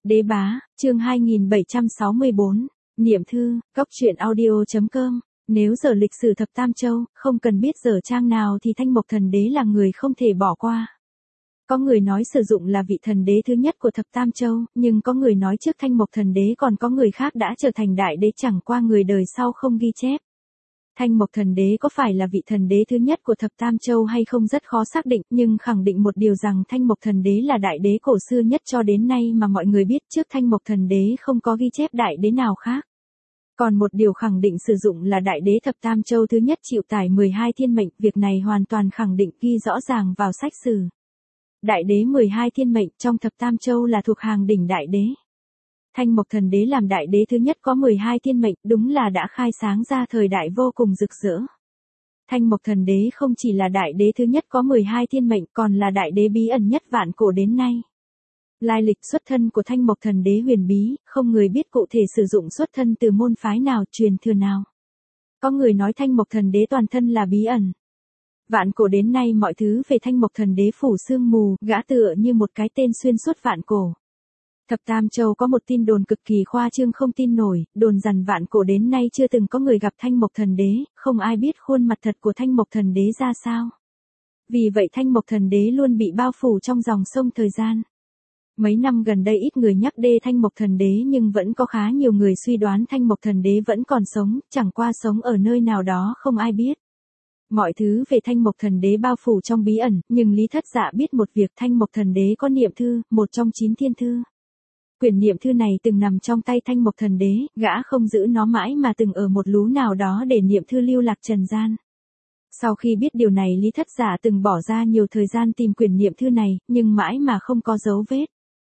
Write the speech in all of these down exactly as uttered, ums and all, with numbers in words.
Đế bá, chương hai nghìn bảy trăm sáu mươi bốn, Niệm thư, góc truyện audio.com. Nếu giờ lịch sử thập Tam Châu, không cần biết giờ trang nào thì Thanh Mộc Thần Đế là người không thể bỏ qua. Có người nói sử dụng là vị thần đế thứ nhất của thập Tam Châu, nhưng có người nói trước Thanh Mộc Thần Đế còn có người khác đã trở thành đại đế, chẳng qua người đời sau không ghi chép. Thanh Mộc Thần Đế có phải là vị thần đế thứ nhất của thập Tam Châu hay không rất khó xác định, nhưng khẳng định một điều rằng Thanh Mộc Thần Đế là đại đế cổ xưa nhất cho đến nay mà mọi người biết, trước Thanh Mộc Thần Đế không có ghi chép đại đế nào khác. Còn một điều khẳng định sử dụng là đại đế thập Tam Châu thứ nhất chịu tải mười hai thiên mệnh, việc này hoàn toàn khẳng định ghi rõ ràng vào sách sử. Đại đế mười hai thiên mệnh trong thập Tam Châu là thuộc hàng đỉnh đại đế. Thanh Mộc Thần Đế làm đại đế thứ nhất có mười hai thiên mệnh, đúng là đã khai sáng ra thời đại vô cùng rực rỡ. Thanh Mộc Thần Đế không chỉ là đại đế thứ nhất có mười hai thiên mệnh, còn là đại đế bí ẩn nhất vạn cổ đến nay. Lai lịch xuất thân của Thanh Mộc Thần Đế huyền bí, không người biết cụ thể sử dụng xuất thân từ môn phái nào, truyền thừa nào. Có người nói Thanh Mộc Thần Đế toàn thân là bí ẩn. Vạn cổ đến nay mọi thứ về Thanh Mộc Thần Đế phủ sương mù, gã tựa như một cái tên xuyên suốt vạn cổ. Thập Tam Châu có một tin đồn cực kỳ khoa trương không tin nổi, đồn rằng vạn cổ đến nay chưa từng có người gặp Thanh Mộc Thần Đế, không ai biết khuôn mặt thật của Thanh Mộc Thần Đế ra sao. Vì vậy Thanh Mộc Thần Đế luôn bị bao phủ trong dòng sông thời gian. Mấy năm gần đây ít người nhắc đến Thanh Mộc Thần Đế nhưng vẫn có khá nhiều người suy đoán Thanh Mộc Thần Đế vẫn còn sống, chẳng qua sống ở nơi nào đó không ai biết. Mọi thứ về Thanh Mộc Thần Đế bao phủ trong bí ẩn, nhưng Lý Thất Dạ biết một việc, Thanh Mộc Thần Đế có niệm thư, một trong chín thiên thư. Quyển niệm thư này từng nằm trong tay Thanh Mộc Thần Đế, gã không giữ nó mãi mà từng ở một lú nào đó để niệm thư lưu lạc trần gian. Sau khi biết điều này Lý Thất Dạ từng bỏ ra nhiều thời gian tìm quyển niệm thư này, nhưng mãi mà không có dấu vết.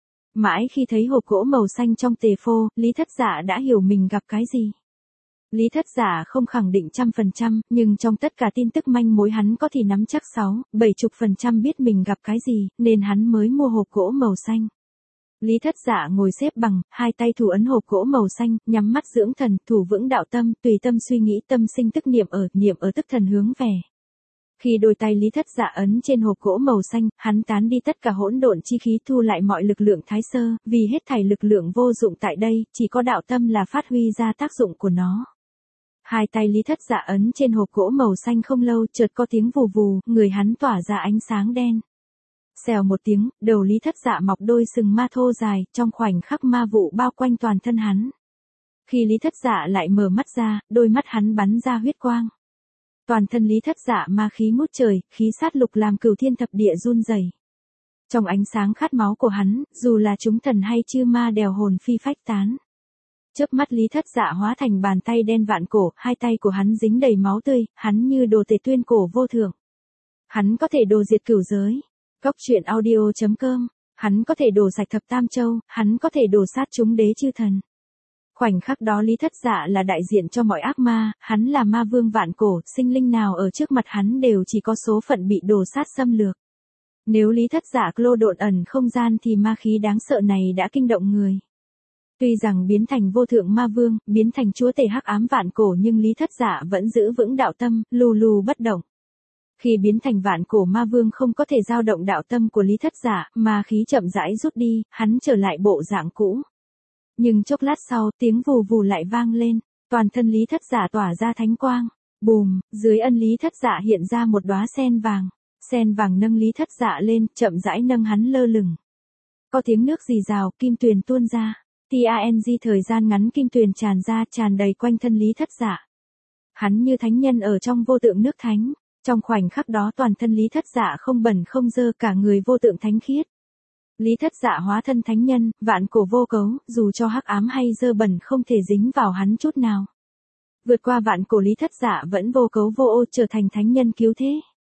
Mãi khi thấy hộp gỗ màu xanh trong tề phô, Lý Thất Dạ đã hiểu mình gặp cái gì. Lý Thất Dạ không khẳng định trăm phần trăm, nhưng trong tất cả tin tức manh mối hắn có thì nắm chắc sáu, bảy chục phần trăm biết mình gặp cái gì, nên hắn mới mua hộp gỗ màu xanh. Lý Thất Dạ ngồi xếp bằng, hai tay thủ ấn hộp gỗ màu xanh, nhắm mắt dưỡng thần, thủ vững đạo tâm, tùy tâm suy nghĩ, tâm sinh tức niệm ở, niệm ở tức thần hướng về. Khi đôi tay Lý Thất Dạ ấn trên hộp gỗ màu xanh, hắn tán đi tất cả hỗn độn chi khí, thu lại mọi lực lượng thái sơ, vì hết thảy lực lượng vô dụng tại đây, chỉ có đạo tâm là phát huy ra tác dụng của nó. Hai tay Lý Thất Dạ ấn trên hộp gỗ màu xanh không lâu, chợt có tiếng vù vù, người hắn tỏa ra ánh sáng đen. Xèo một tiếng, đầu Lý Thất Dạ mọc đôi sừng ma thô dài, trong khoảnh khắc ma vụ bao quanh toàn thân hắn. Khi Lý Thất Dạ lại mở mắt ra, đôi mắt hắn bắn ra huyết quang. Toàn thân Lý Thất Dạ ma khí ngút trời, khí sát lục làm cửu thiên thập địa run rẩy. Trong ánh sáng khát máu của hắn, dù là chúng thần hay chư ma đều hồn phi phách tán. Chớp mắt Lý Thất Dạ hóa thành bàn tay đen vạn cổ, hai tay của hắn dính đầy máu tươi, hắn như đồ tể tuyên cổ vô thượng. Hắn có thể đồ diệt cửu giới. Góc truyện audio.com, hắn có thể đổ sạch thập Tam Châu, hắn có thể đổ sát chúng đế chư thần. Khoảnh khắc đó Lý Thất Dạ là đại diện cho mọi ác ma, hắn là ma vương vạn cổ, sinh linh nào ở trước mặt hắn đều chỉ có số phận bị đổ sát xâm lược. Nếu Lý Thất Dạ lô độn ẩn không gian thì ma khí đáng sợ này đã kinh động người. Tuy rằng biến thành vô thượng ma vương, biến thành chúa tể hắc ám vạn cổ nhưng Lý Thất Dạ vẫn giữ vững đạo tâm, lù lù bất động. Khi biến thành vạn cổ ma vương không có thể dao động đạo tâm của Lý Thất Dạ, ma khí chậm rãi rút đi, hắn trở lại bộ dạng cũ. Nhưng chốc lát sau, tiếng vù vù lại vang lên, toàn thân Lý Thất Dạ tỏa ra thánh quang. Bùm, dưới ân Lý Thất Dạ hiện ra một đóa sen vàng. Sen vàng nâng Lý Thất Dạ lên, chậm rãi nâng hắn lơ lửng. Có tiếng nước rì rào, kim tuyền tuôn ra. Tang thời gian ngắn kim tuyền tràn ra, tràn đầy quanh thân Lý Thất Dạ. Hắn như thánh nhân ở trong vô tượng nước thánh. Trong khoảnh khắc đó toàn thân Lý Thất Dạ không bẩn không dơ, cả người vô tượng thánh khiết. Lý Thất Dạ hóa thân thánh nhân, vạn cổ vô cấu, dù cho hắc ám hay dơ bẩn không thể dính vào hắn chút nào. Vượt qua vạn cổ Lý Thất Dạ vẫn vô cấu vô ô, trở thành thánh nhân cứu thế.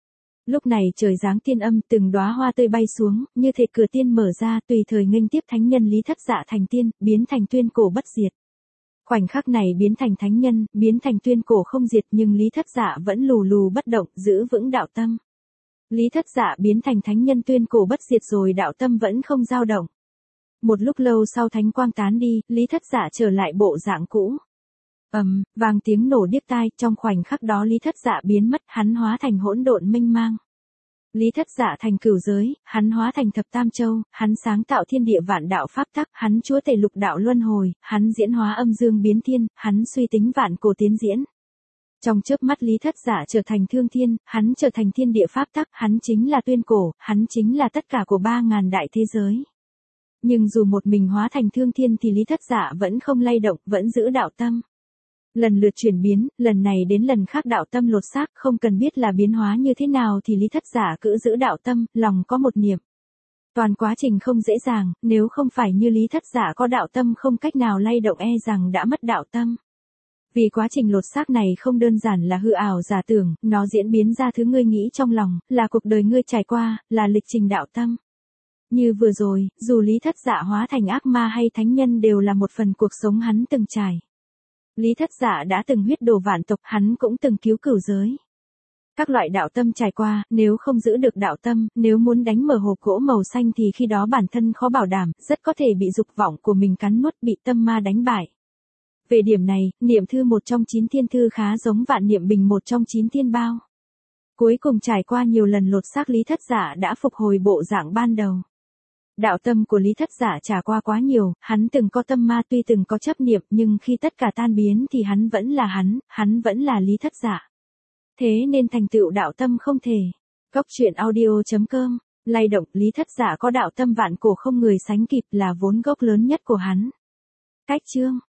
Lúc này trời giáng tiên âm, từng đóa hoa tươi bay xuống, như thể cửa tiên mở ra, tùy thời nghênh tiếp thánh nhân Lý Thất Dạ thành tiên, biến thành tuyên cổ bất diệt. Khoảnh khắc này biến thành thánh nhân, biến thành tuyên cổ không diệt, nhưng Lý Thất Dạ vẫn lù lù bất động, giữ vững đạo tâm. Lý Thất Dạ biến thành thánh nhân tuyên cổ bất diệt rồi đạo tâm vẫn không dao động. Một lúc lâu sau thánh quang tán đi, Lý Thất Dạ trở lại bộ dạng cũ. Ầm, um, vang tiếng nổ điếc tai, trong khoảnh khắc đó Lý Thất Dạ biến mất, hắn hóa thành hỗn độn mênh mang. Lý Thất Dạ thành cửu giới, hắn hóa thành thập tam châu, hắn sáng tạo thiên địa vạn đạo pháp tắc, hắn chúa tể lục đạo luân hồi, hắn diễn hóa âm dương biến thiên, hắn suy tính vạn cổ tiến diễn. Trong chớp mắt Lý Thất Dạ trở thành thương thiên, hắn trở thành thiên địa pháp tắc, hắn chính là tuyên cổ, hắn chính là tất cả của ba ngàn đại thế giới. Nhưng dù một mình hóa thành thương thiên thì Lý Thất Dạ vẫn không lay động, vẫn giữ đạo tâm. Lần lượt chuyển biến, lần này đến lần khác đạo tâm lột xác, không cần biết là biến hóa như thế nào thì Lý Thất Dạ cứ giữ đạo tâm, lòng có một niệm. Toàn quá trình không dễ dàng, nếu không phải như Lý Thất Dạ có đạo tâm không cách nào lay động e rằng đã mất đạo tâm. Vì quá trình lột xác này không đơn giản là hư ảo giả tưởng, nó diễn biến ra thứ ngươi nghĩ trong lòng, là cuộc đời ngươi trải qua, là lịch trình đạo tâm. Như vừa rồi, dù Lý Thất Dạ hóa thành ác ma hay thánh nhân đều là một phần cuộc sống hắn từng trải. Lý Thất Dạ đã từng huyết đổ vạn tộc, hắn cũng từng cứu cửu giới. Các loại đạo tâm trải qua, nếu không giữ được đạo tâm, nếu muốn đánh mở hộp gỗ màu xanh thì khi đó bản thân khó bảo đảm, rất có thể bị dục vọng của mình cắn nuốt, bị tâm ma đánh bại. Về điểm này, niệm thư một trong chín thiên thư khá giống vạn niệm bình một trong chín thiên bao. Cuối cùng trải qua nhiều lần lột xác Lý Thất Dạ đã phục hồi bộ dạng ban đầu. Đạo tâm của Lý Thất Dạ trải qua quá nhiều, hắn từng có tâm ma tuy từng có chấp niệm nhưng khi tất cả tan biến thì hắn vẫn là hắn, hắn vẫn là Lý Thất Dạ. Thế nên thành tựu đạo tâm không thể. Cốc truyện audio chấm com, lay động Lý Thất Dạ có đạo tâm vạn cổ không người sánh kịp là vốn gốc lớn nhất của hắn. Cách chương